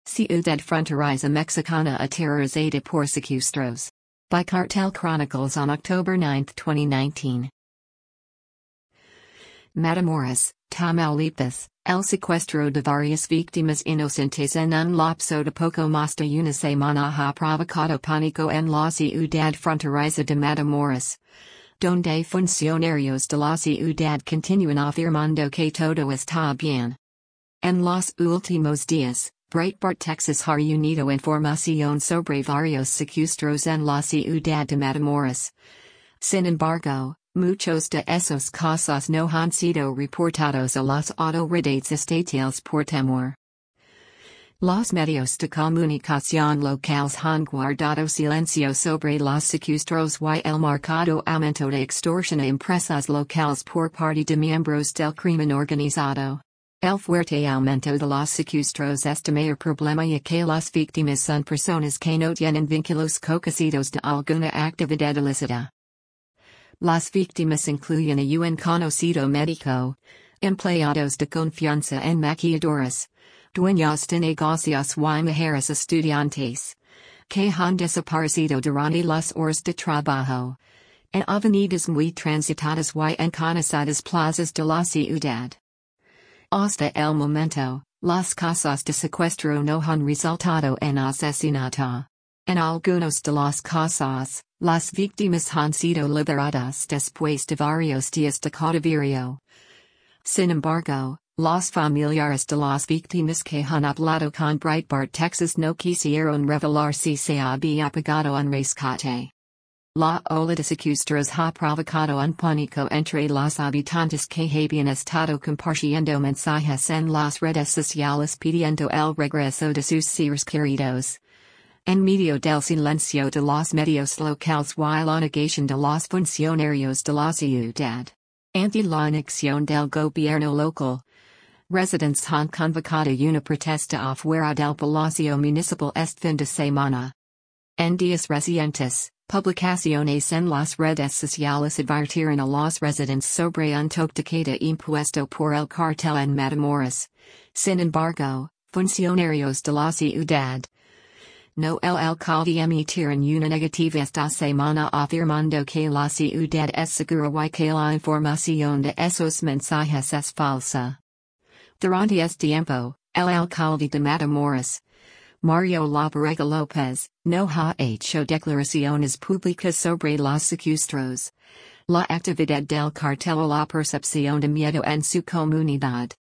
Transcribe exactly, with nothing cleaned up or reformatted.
Ciudad Fronteriza Mexicana aterrorizada por secuestros. By Cartel Chronicles on October ninth twenty nineteen. Matamoros, Tamaulipas, el secuestro de varias víctimas inocentes en un lapso de poco más de una semana ha provocado pánico en la ciudad fronteriza de Matamoros, donde funcionarios de la ciudad continúan afirmando que todo está bien. En los últimos días, Breitbart Texas ha reunido información sobre varios secuestros en la ciudad de Matamoros. Sin embargo, muchos de esos casos no han sido reportados a las autoridades estatales por temor. Los medios de comunicación locales han guardado silencio sobre los secuestros y el marcado aumento de extorsión a empresas locales por parte de miembros del crimen organizado. El fuerte aumento de los secuestros es de mayor problema ya que las víctimas son personas que no tienen vínculos conocidos de alguna actividad ilícita. Las víctimas incluyen a un conocido médico, empleados de confianza en maquilladoras, dueños de negocios y mujeres estudiantes, que han desaparecido durante las horas de trabajo, en avenidas muy transitadas y enconadas plazas de la ciudad. Hasta el momento, los casos de secuestro no han resultado en asesinato. En algunos de los casos, las víctimas han sido liberadas después de varios días de cautiverio. Sin embargo, los familiares de las víctimas que han hablado con Breitbart Texas no quisieron revelar si se había pagado un rescate. La ola de secuestros ha provocado un pánico entre los habitantes que habían estado compartiendo mensajes en las redes sociales pidiendo el regreso de sus seres queridos. En medio del silencio de los medios locales y la negación de los funcionarios de la ciudad. Ante la inacción del gobierno local, residentes han convocado una protesta afuera del Palacio Municipal este fin de semana. En días recientes, publicaciones en las redes sociales advirtieron a los residentes sobre un toque de queda impuesto por el cartel en Matamoros. Sin embargo, funcionarios de la ciudad, no el alcalde emitieron una negativa esta semana afirmando que la ciudad es segura y que la información de esos mensajes es falsa. Durante este tiempo, el alcalde de Matamoros, Mario Labarega López, no ha hecho declaraciones públicas sobre los secuestros, la actividad del cartel o la percepción de miedo en su comunidad.